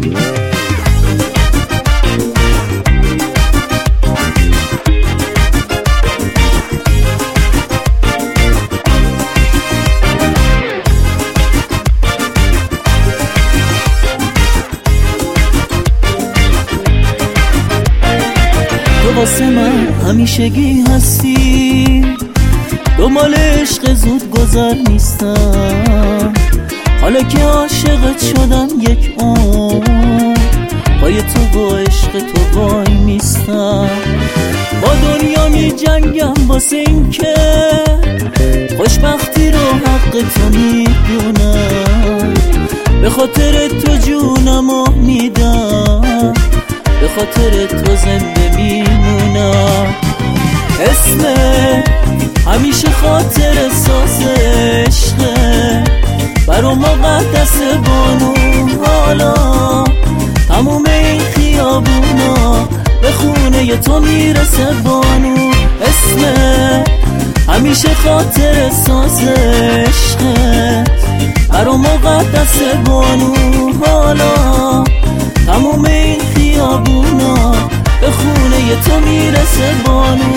تو واسه من همیشگی هستی، دنبال عشق زود گذر نیستم. حالا که عاشقت شدم یک عمر، پای تو با عشق تو وای میستم. با دنیا می جنگم واسه این که خوشبختی رو حق تو میدونم. به خاطر تو جونمو میدم، به خاطر تو زنده میمونم. اسمت همیشه خاطر ساز عشقه، برا مقدس بانو. حالا تموم این خیابونا به خونه تو میرسه بانو. اسمت همیشه خاطر ساز عشقه، برا مقدس بانو. حالا تموم این خیابونا به خونه تو میرسه بانو.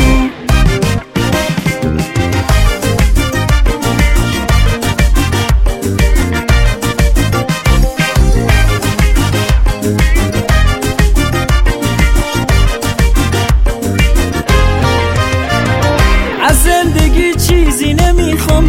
از زندگی چیزی نمیخوام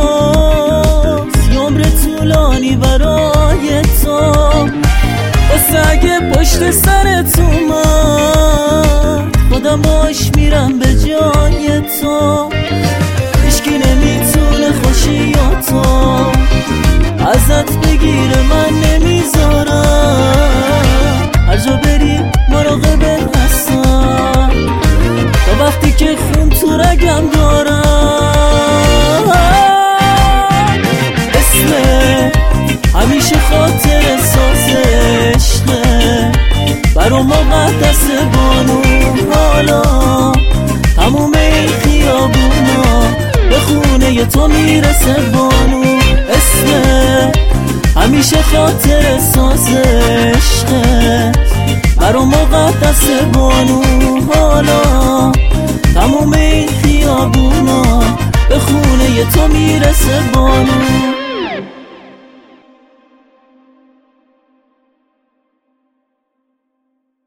جز عمر طولانی برای تو. واسه اگه پشت سرت اومد خودم باش میرم به جای تو. هیچکی نمیتونه خوشیاتو ازت بگیره، من نمیذارم. هر جا بری مراقبت هستم، تا وقتی که خون تو رگم دارم. اسمت همیشه خاطر ساز عشقه، برا مقدس بانو. حالا تموم این خیابونا به خونه تو میرسه بانو. اسمت همیشه خاطر ساز عشقه، برا مقدس بانو. حالا تموم این خیابونا به خونه تو میرسه بانو.